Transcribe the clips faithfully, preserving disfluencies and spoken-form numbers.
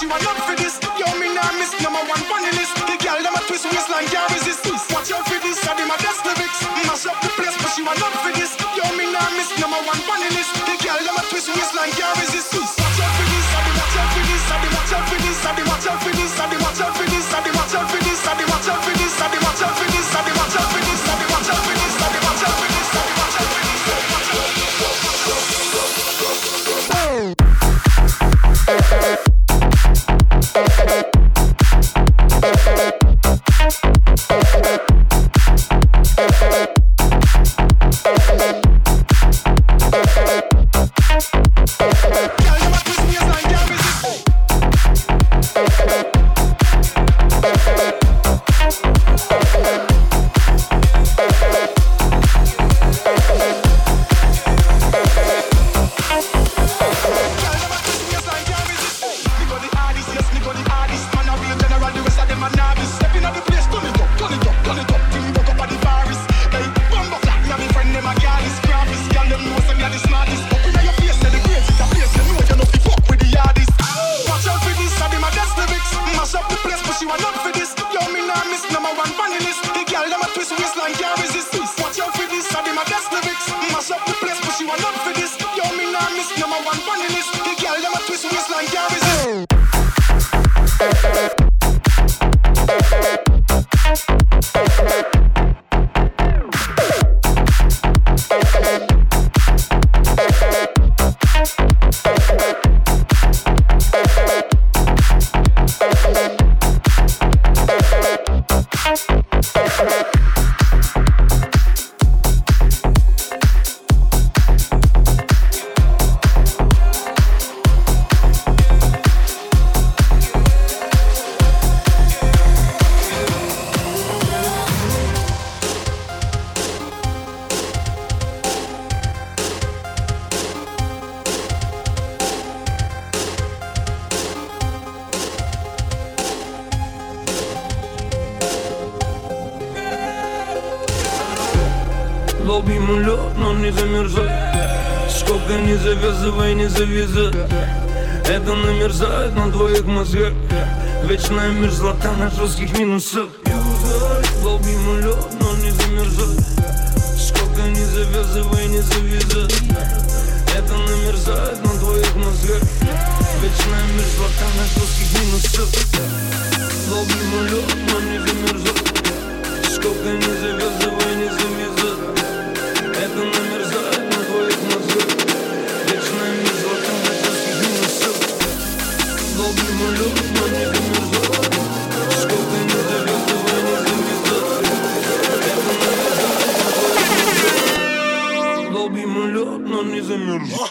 you are not for this. Yo, me nah miss number one funny list. The girl them a twist waistline, can't resist this. Watch out for this, I do my best lyrics. Mash up the place, but you are not for this. Yo, me nah miss number one funny list. The girl them a twist waistline, can't resist this. Watch out for this, I do watch out for this, I do watch out for this, I do watch out for this, I do watch out for this, I do watch out for this, I do watch out for this, I do watch out for this, I do watch out for this, I do watch out for this, I do watch out for this, I do watch out for this. Долбим лед, но не замерзай. Сколько не завязывай, не завязай. Это намерзает на твоих мозгах. Вечная мерзлота на жестких минусах. Долбим лед, но не замерзай. Сколько не завязывай, не завязай. Это намерзает на твоих мозгах. Вечная мерзлота на жестких минусах. Долбим лед, но не замерзай. Сколько не завязывай, не завязай. Это намерзает на твоих мозгах. Вечная мерзлота на жестких минусах. Долбим лед, но не замерзай. Сколько не завязывай, не завязай. Это намерзает на твоих мозгах. Долбим лед, но не замерзай.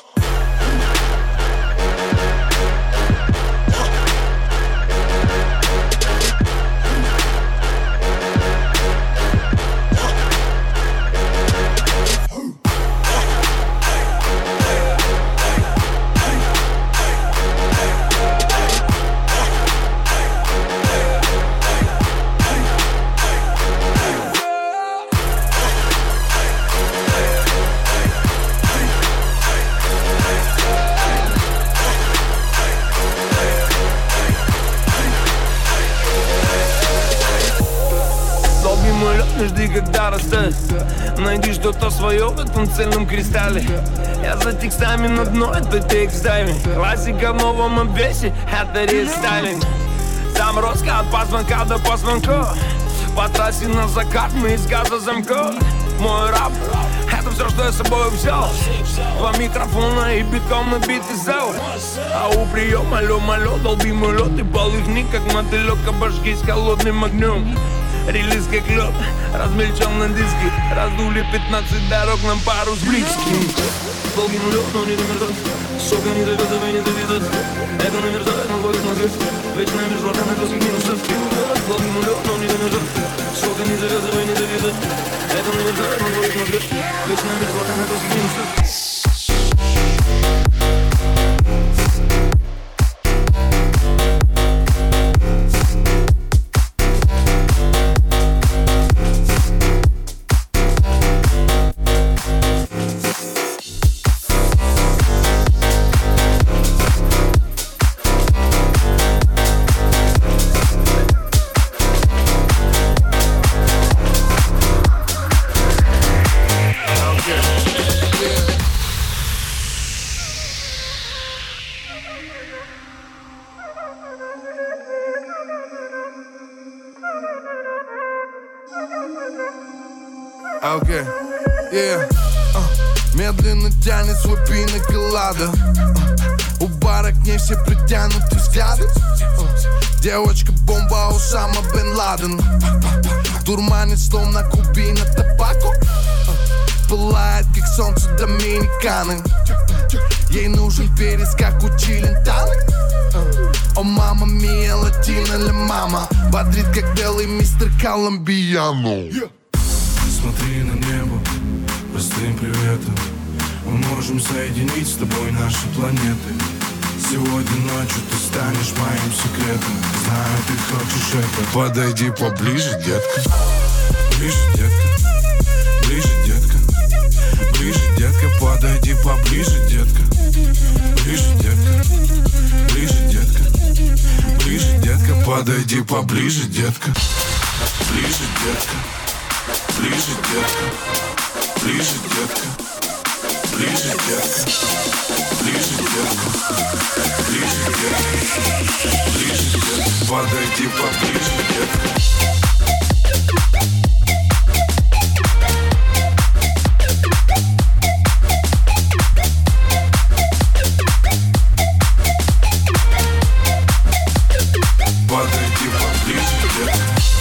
Не жди, когда растешь. Найди что-то свое в этом цельном кристалле. Я за текстами на дно, это текстами. Классика в новом обвесе, это рестайлинг. Заморозка от позвонка до позвонка. По трассе на закат мы из газа замка. Мой рап, это все, что я с собой взял. Два микрофона и битком набитый зал. А у приема алло-малё, долбимый лед. И полыхни, как мотылек, а башки с холодным огнем. Релиз как лед, размельчен на диске. Раздули пятнадцать дорог на пару с близким. Долгий лед, но не замерзает. Сколько не завязывай, не завязать. Это намерзает на твоих мозгах. Вечная мерзлота на жестких минусах. Долгий лед, но не замерзает. Сколько не завязывай, не завязать. Это намерзает на твоих мозгах. Вечная мерзлота на жестких минусах. Окей, okay. yeah. uh. Медленно тянет свой пина-колада. uh. У бара к ней все притянуты взгляды. uh. Девочка-бомба Усама Бен Ладен. Дурманит словно кубина табаку. uh. Пылает, как солнце Доминиканы. Ей нужен перец, как у Челентано. О, мама мия, латина ля мама. Бодрит, как белый мистер Колумбиано. Смотри на небо простым приветом. Мы можем соединить с тобой наши планеты. Сегодня ночью ты станешь моим секретом. Знаю, ты хочешь это. Подойди поближе, детка. Ближе, детка. Ближе, детка. Ближе, детка. Подойди поближе, детка. Ближе, детка. Ближе, детка. Ближе, детка. Подойди поближе, детка. Ближе, детка. Ближе, детка, ближе, детка, ближе, детка, ближе, детка, ближе, детка, ближе, детка, подойди поближе, детка. Подойди поближе, детка.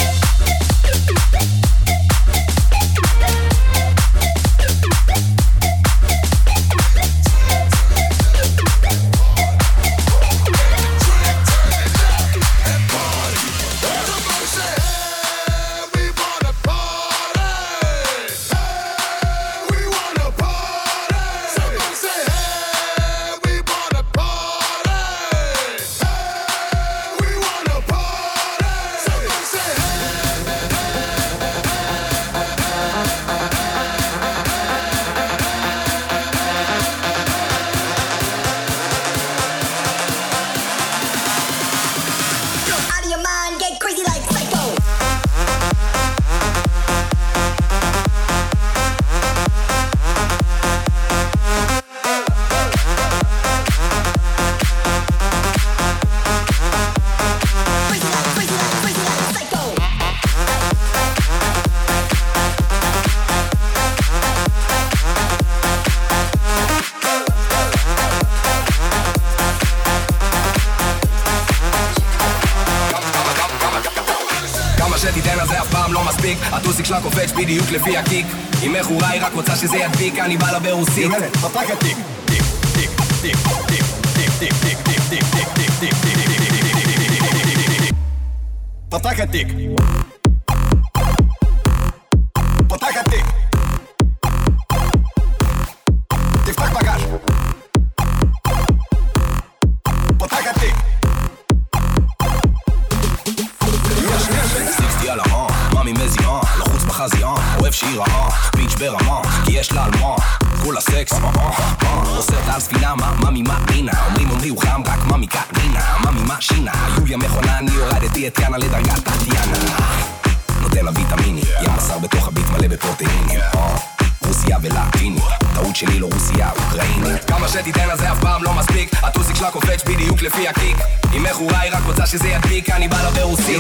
הטוסיק שלה קופץ בדיוק לפי הקיק. היא מכורה, היא רק רוצה שזה ידביק. אני בא לה ברוסית. פתח הטיק. טיק, טיק, טיק, טיק, טיק, טיק, טיק, טיק, טיק, טיק, טיק, טיק, טיק. פתח הטיק. פתח הטיק. תפתח בגש. פתח הטיק. סיקסטי על ההון, ממי מזיון, לחוץ בחזיון, אוהב שהיא רעה, ביץ' ברמה, כי יש לה על מה, כולה סקס, עושרת על ספינה, ממי מאמינה, אומרים אומרי הוא חם, רק ממי קטנינה, ממי מאשינה, יוליה מכונה, אני הורדתי את יאנה לדרגת תתיאנה, נותן לה ויטמיני, ים בשר בתוך הביט מלא בפרוטאינים, רוסיה ולטינית, טעות שלי לא רוסיה, אוקראינית. כמה שתיתן אז זה אף פעם לא מספיק, הטוסיק שלה קופץ בדיוק לפי הקיק. היא מכורה, היא רק רוצה שזה ידביק, אני בא לה ברוסית.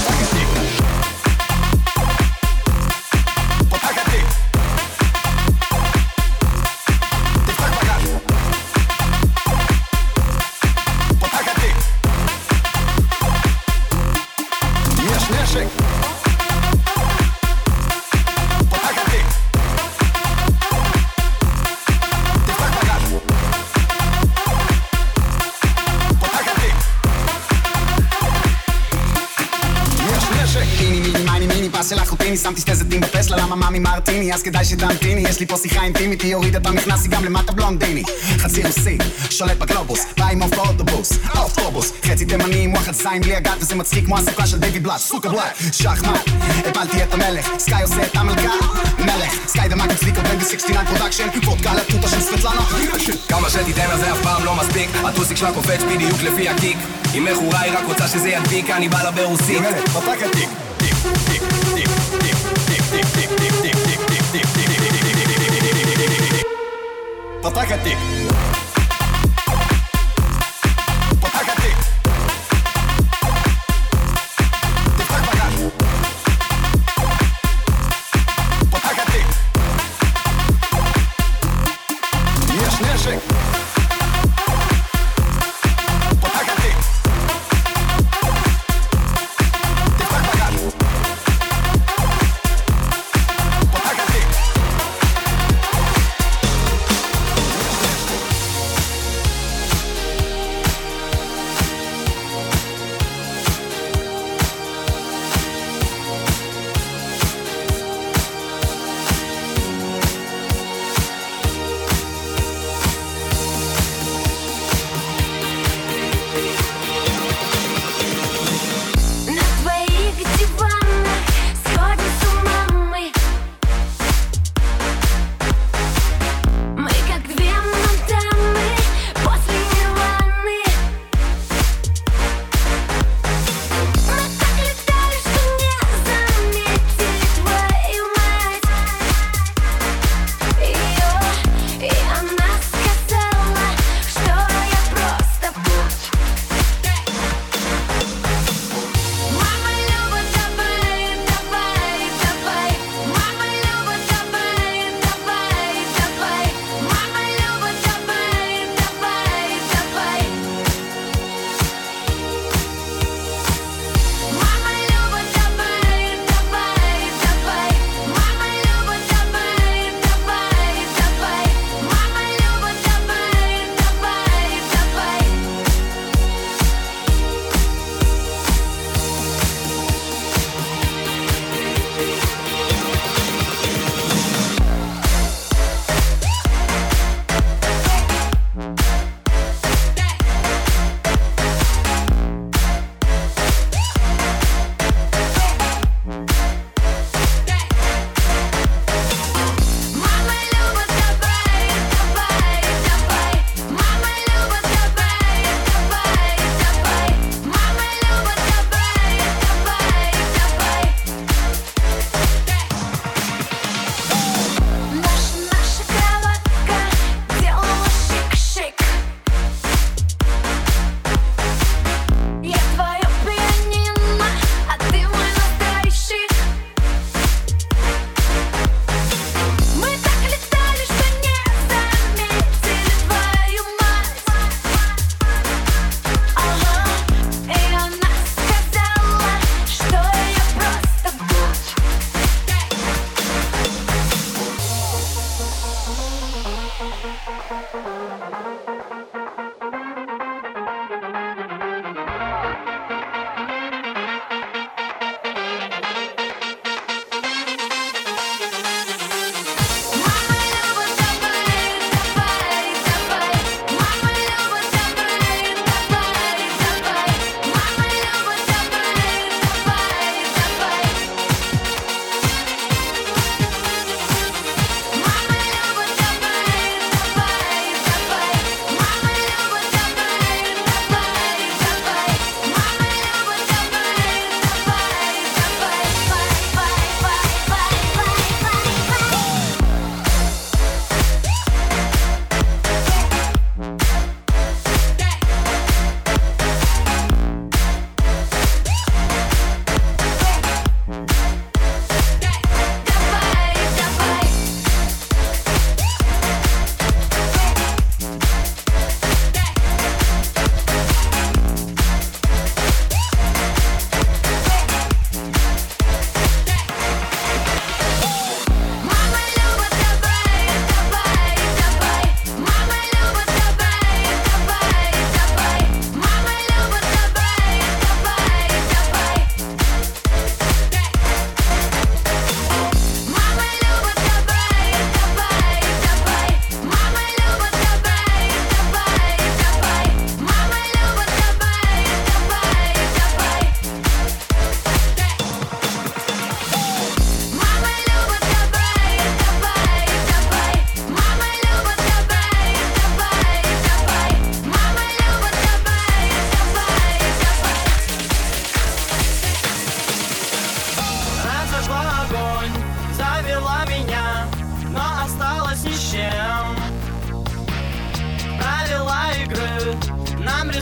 שמתי שתי זיתים בפסלה, למה מאמי מרטיני, אז כדאי שתמתיני, יש לי פה שיחה אינטימית, היא הורידה את המכנס, היא גם למטה בלונדיני, חצי רוסי, שולט בגלובוס, בא עם אוף באוטובוס, אוטובוס, חצי תימני, מוח זין בלי הגת, וזה מצחיק כמו הסוכה של דיוויד בלאט, סוקה בלאט, שחמט, הפלתי את המלך, סקאי עושה את המלכה, מלך, סקאי דמק אצליקו בן ב-שישים ותשע פרודקשן, וודקה לטוטה של סבטלנה, כמה שתיתן אז זה אף פעם לא מספיק, הטוסיק שלה קופץ בדיוק לפי הקיק, היא מכורה, היא רק רוצה שזה ידביק, אני בא לה ברוסית. פתח התיק.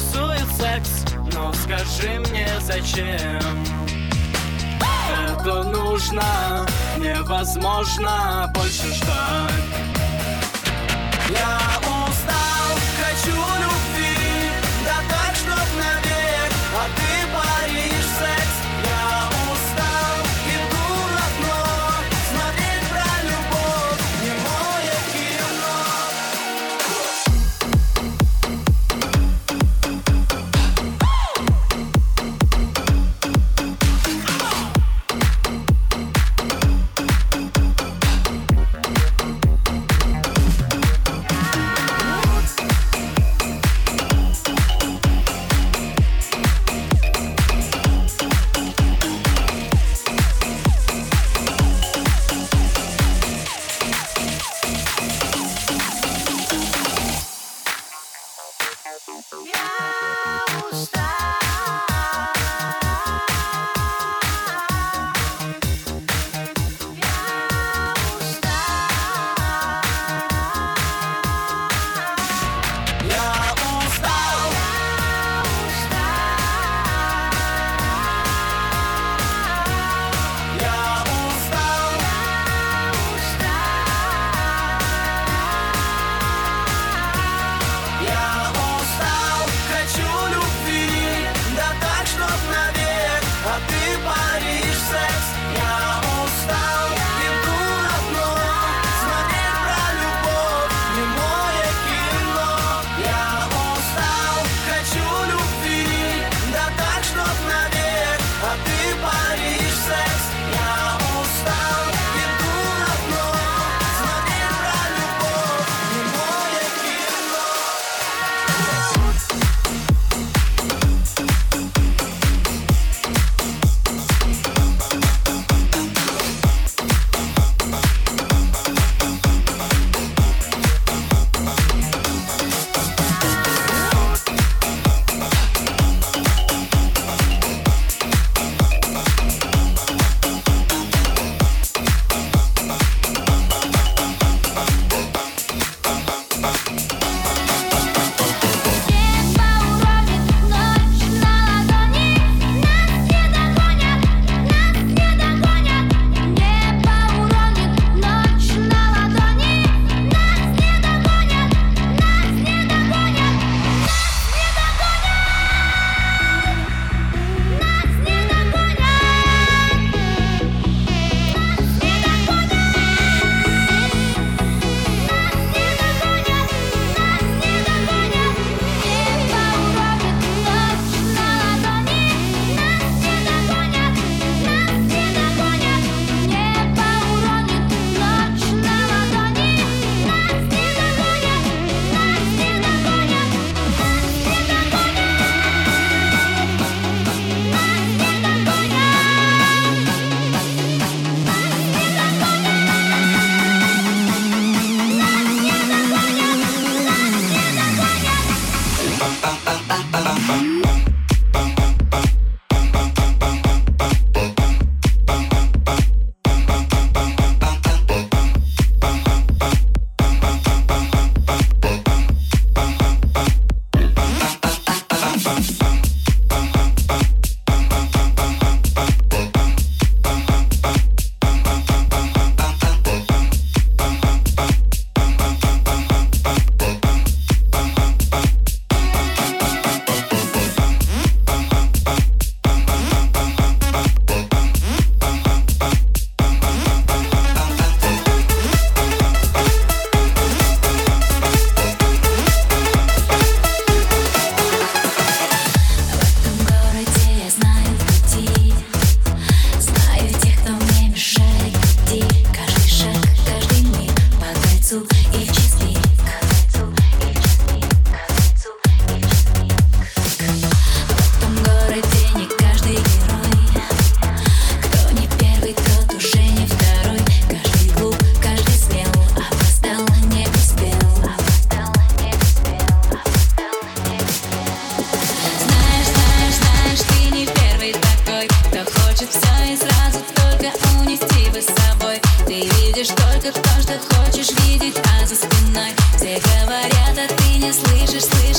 интересует секс, но скажи мне, зачем это нужно? Невозможно больше ждать. Я устал, хочу любви, да так, чтоб навек, а ты паришь секс. Я устал, иду на дно, смотреть про любовь, немое кино.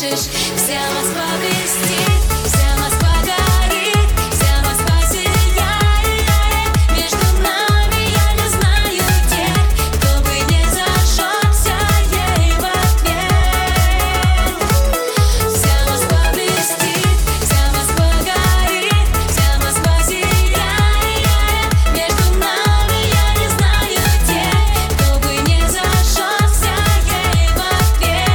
слышишь? Вся Москва блестит, вся Москва горит, вся Москва сияет. Между нами я не знаю тех, кто бы не зажегся ей в ответ. Вся Москва блестит, вся Москва горит, вся Москва сияет. Между нами я не знаю тех, кто бы не зажегся ей в ответ.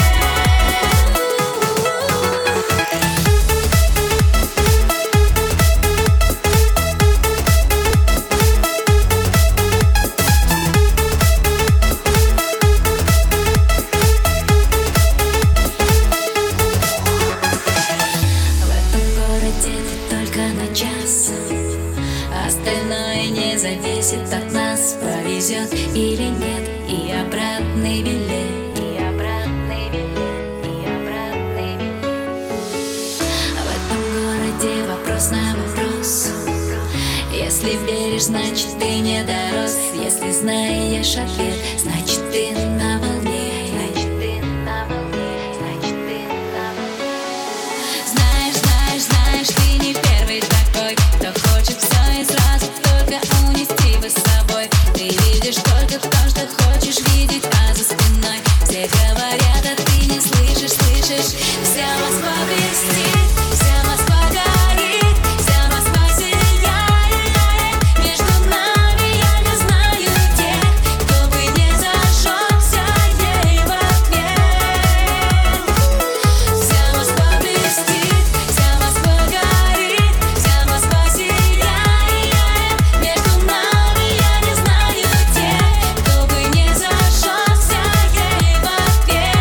В этом городе ты только на час, остальное не зависит от нас. Повезет или нет, и обратный билет, и обратный билет, и обратный билет. В этом городе вопрос на вопрос. Если веришь, значит ты не дорос. Если знаешь ответ, значит ты на волне. Значит ты на волне, значит ты на волне. Знаешь, знаешь, знаешь, ты не первый такой, кто хочет все и сразу только унести вы с собой. Ты видишь только то, что хочешь видеть, а за спиной все говорят, а ты не слышишь, слышишь? Вся Москва блестит, вся Москва горит, вся Москва сияет. Между нами я не знаю тех, кто бы не зажегся ей в ответ. Вся Москва блестит, вся Москва горит, вся Москва сияет. Между нами я не знаю тех, кто бы не зажегся ей в ответ.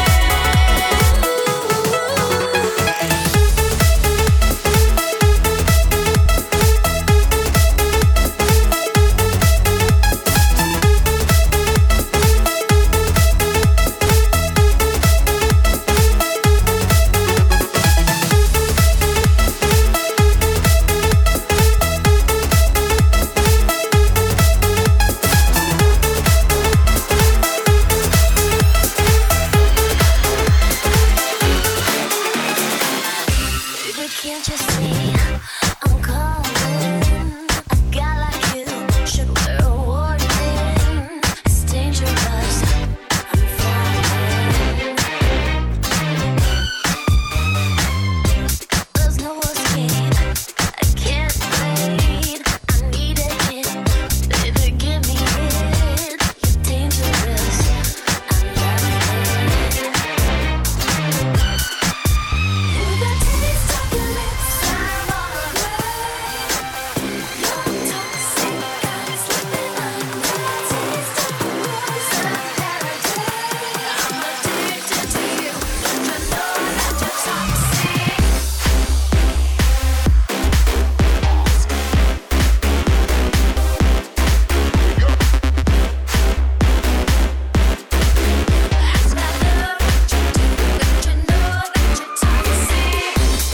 Baby, can't you see I'm calling? A guy like you should wear a warning. It's dangerous, I'm falling. There's no escape, I can't wait. I need a hit, baby, give me it. You're dangerous, I'm loving it. The taste of your lips, I'm all away. You're toxic, I'm slipping under. Taste of the rose of paradise. I'm addicted to you, don't you know that you're toxic? That's my love, what you do, don't you know that you're toxic?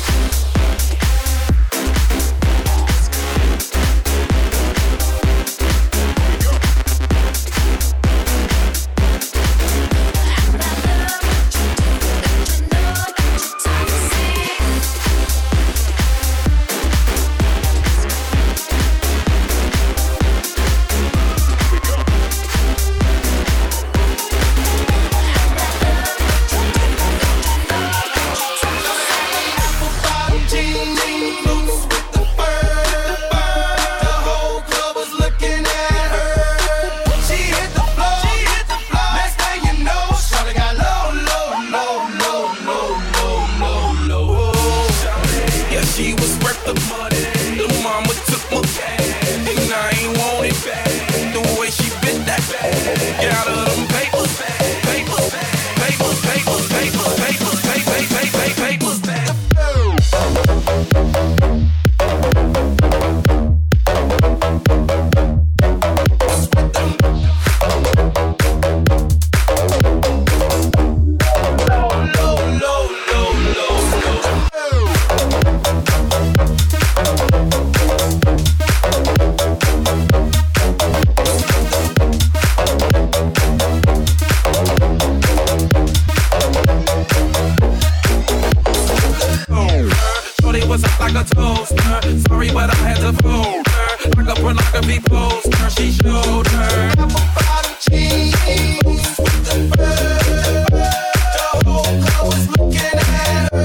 Yeah, she was worth the money. Little mama took my cash, and I ain't want it back. The way she bit that bag, got her them papers back, papers back, papers, papers, papers, papers, papers, papers, papers back. Low, low, low, low, low. like a toaster. Sorry, but I had to fold her like a pornography poster. She showed her apple bottom jeans with the bird. The whole club was looking at her.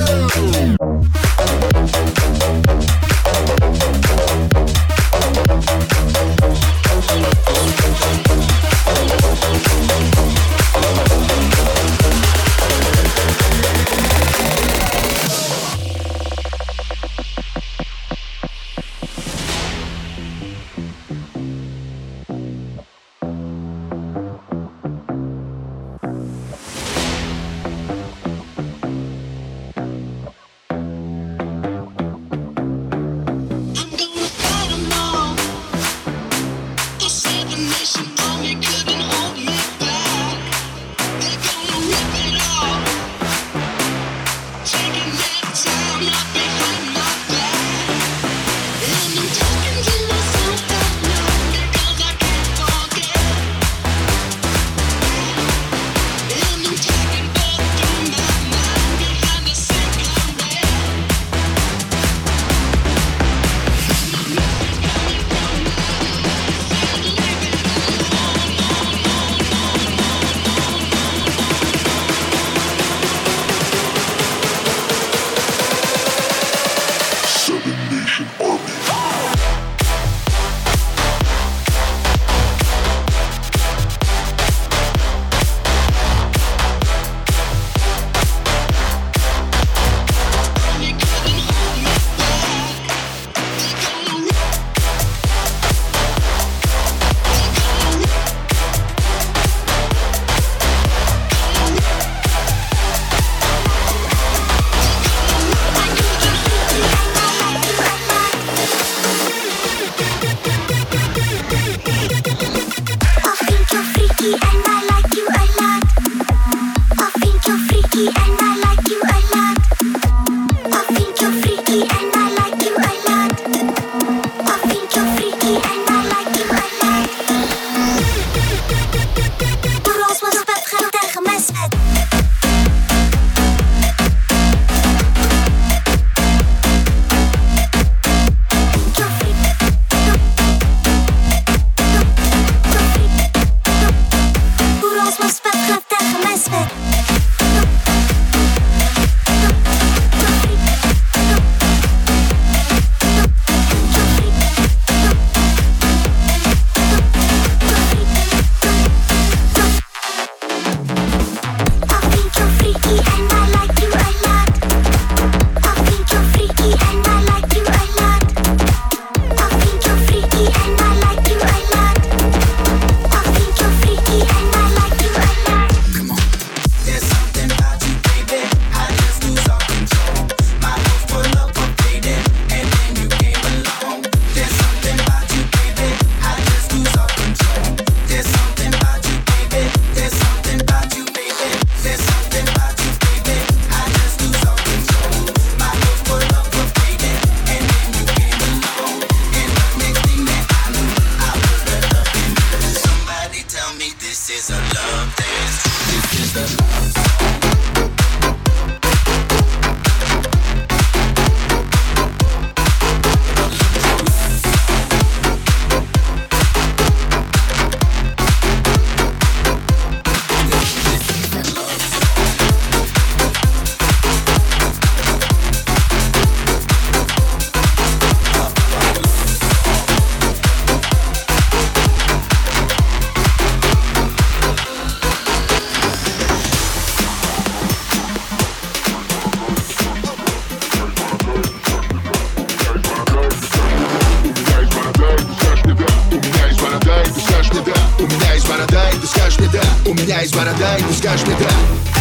из борода, и ты скажешь мне да.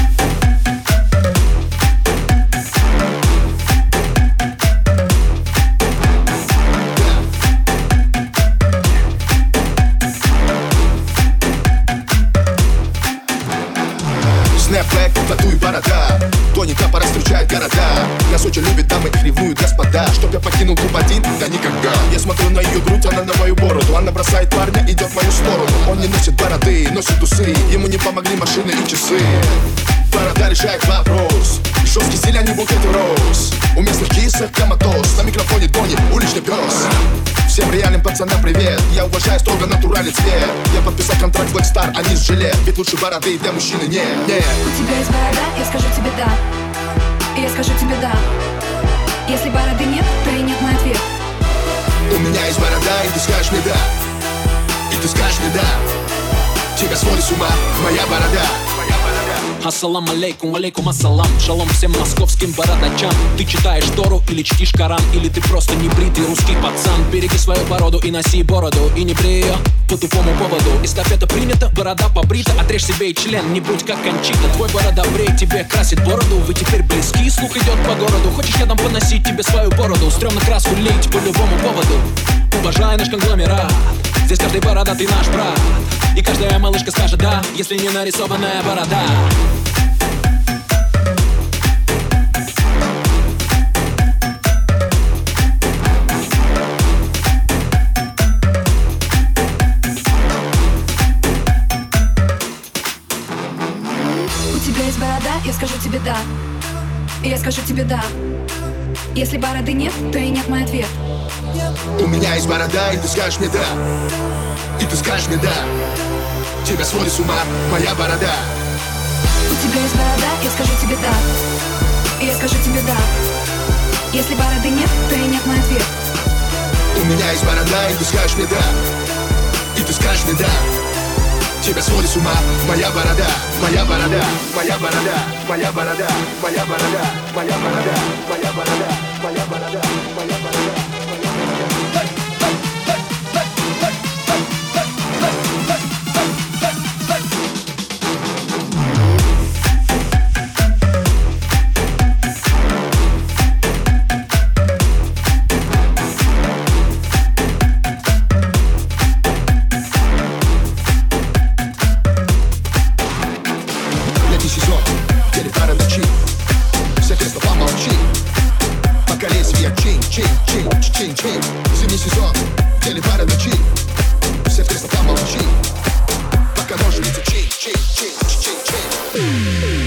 Снэпбэк, тату и борода. Тоника пора встречает города. Нас очень любят дамы, их ревнуют господа. Чтоб я покинул клуб один? Да никогда. Я смотрю на ее грудь, она на мою бороду. Она бросает парня, идет в мою сторону. Он не носит бороды, носит усы. Ему не помогли машины и часы. Борода решает вопрос. Жесткий стиль, а не букет роз. У местных кисок коматоз. Нами Тони, Тони, уличный пес. Всем реальным пацанам привет. Я уважаю строго натуральный цвет. Я подписал контракт Black Star, а не с жилет. Ведь лучше бороды для мужчины нет, нет. У тебя есть борода, я скажу тебе да. И я скажу тебе да. Если бороды нет, то и нет мой ответ. У меня есть борода, и ты скажешь мне да. И ты скажешь мне да. Тебя сводит с ума моя борода. Ассалам алейкум, алейкум ассалам. Шалом всем московским бородачам. Ты читаешь Тору или чтишь Коран, или ты просто небритый русский пацан. Береги свою бороду и носи бороду, и не брей ее по тупому поводу. Эстафета принята, борода побрита. Отрежь себе и член, не будь как Кончита. Твой борода брей, тебе красит бороду. Вы теперь близки, слух идет по городу. Хочешь рядом поносить тебе свою бороду? Стрёмно краску лить по любому поводу. Уважай наш конгломерат. Здесь каждый бородатый наш брат. И каждая малышка скажет да, если не нарисованная борода. У тебя есть борода, я скажу тебе да. И я скажу тебе да. Если бороды нет, то и нет мой ответ. У меня есть борода, и ты скажешь мне да. И ты скажешь мне да. Тебя сводит с ума моя борода. У тебя есть борода, я скажу тебе да. И я скажу тебе да. Если бороды нет, то и нет мой ответ. У меня есть борода, и ты скажешь мне да. И ты скажешь мне да. Тебя сводит с ума моя борода. Моя борода, моя борода, моя борода, моя борода, моя борода, моя борода, моя борода, моя борода. Зимний сезон, телепара ночи. Все в кресло помолчи. Пока ножницы чин, чин, чин, чин, чин.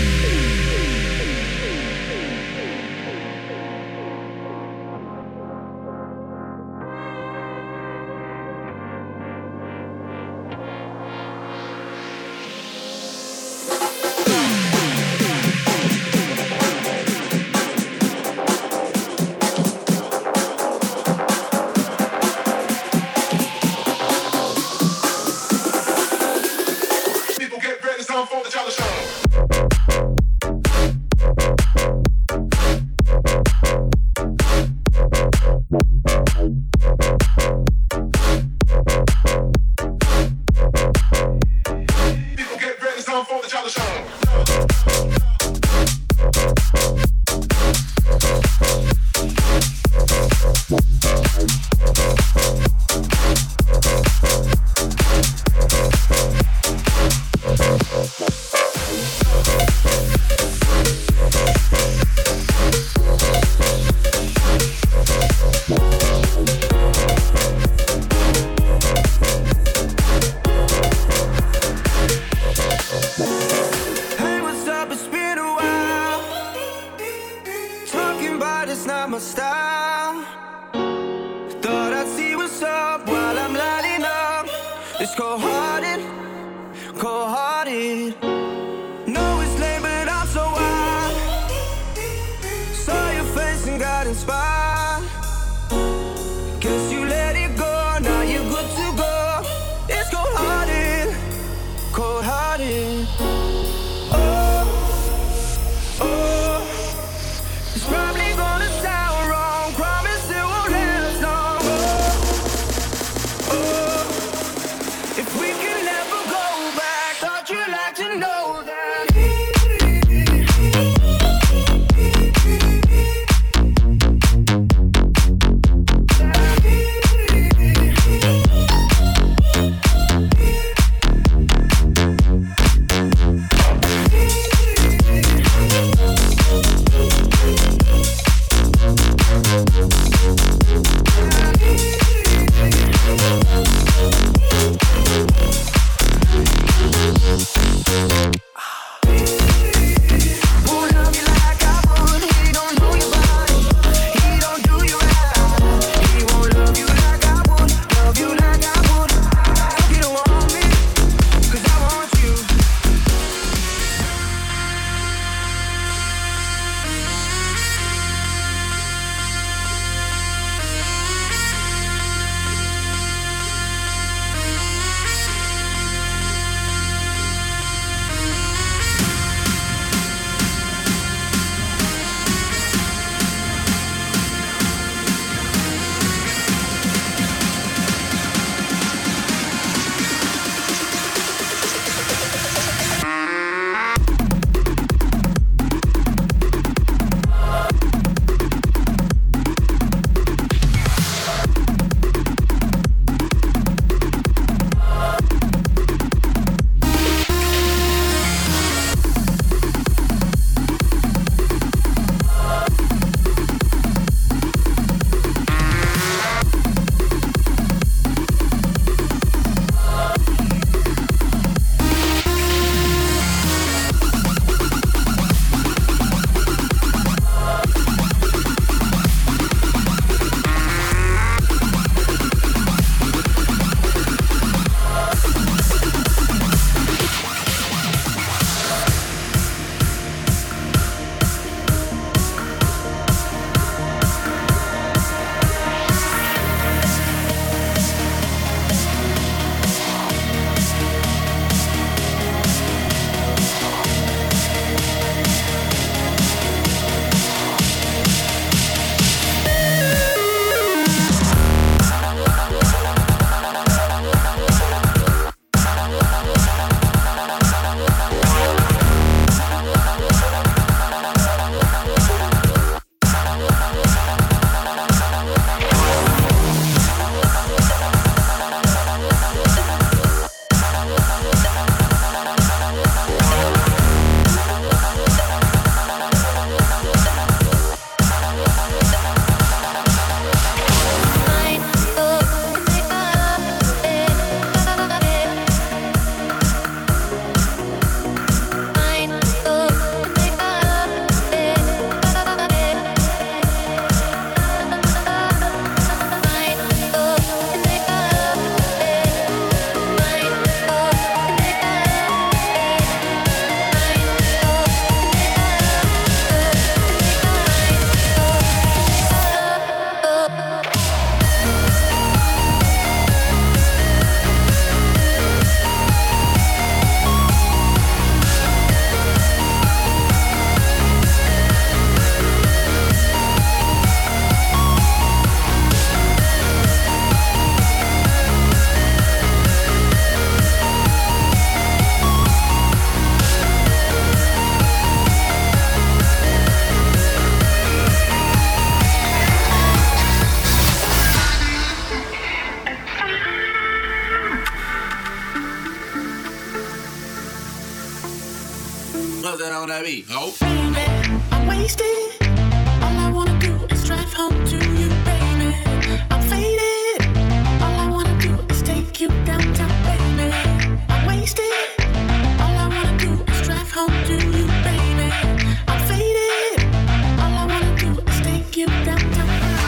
know what I mean? Oh. Baby, I'm wasted. All I wanna do is drive home to you, baby. I'm faded. All I wanna do is take you downtown, baby. I'm wasted. All I wanna do is drive home to you, baby. I'm faded. All I wanna do is take you downtown.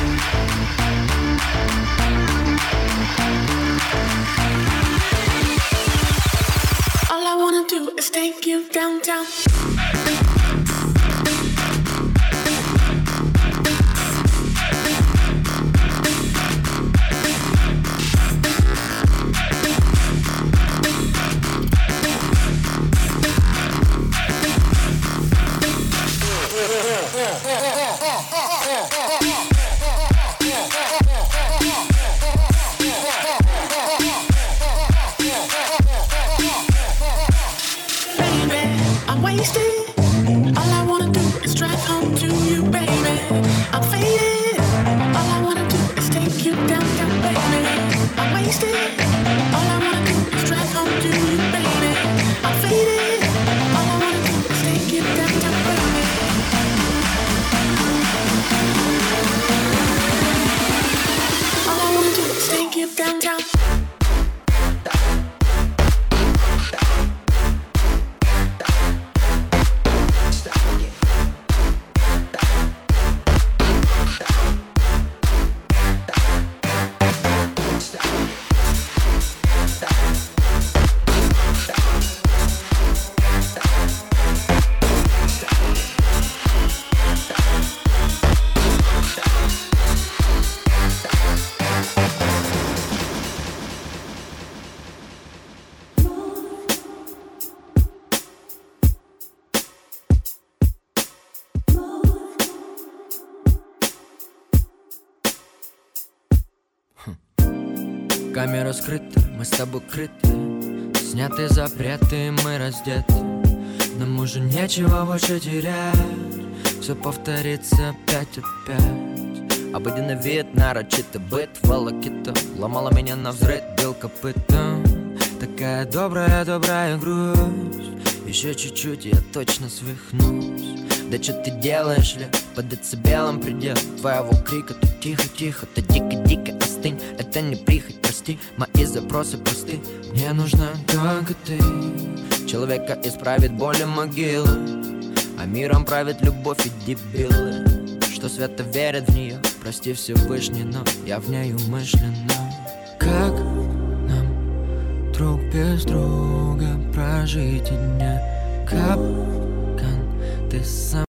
All I wanna do is take you downtown. I'm wasted. All I wanna do is drive home to you, baby. I'm faded. All I wanna do is take you downtown, baby. I'm wasted. All I wanna do is drive home to you, baby. I'm faded. All I wanna do is take you downtown, baby. All I wanna do is take you downtown. Камера скрыта, мы с тобой крыты. Сняты запреты, мы раздеты. Нам уже нечего больше терять. Все повторится опять, опять. Обыденный вид, нарочитый быт. Волокита ломала меня навзрыд, бил копытом. Такая добрая, добрая грусть. Еще чуть-чуть, я точно свихнусь. Да что ты делаешь, ли? По децибелам предел твоего крика. Ты тихо-тихо, ты дико-дико остынь. Это не прихоть, прости, мои запросы просты. Мне нужна только ты. Человека исправит боль и могилы, а миром правит любовь и дебилы. Что свято верят в нее, прости Всевышний, но я в ней умышленно. Как нам друг без друга прожить и дня? Капкан, ты сам.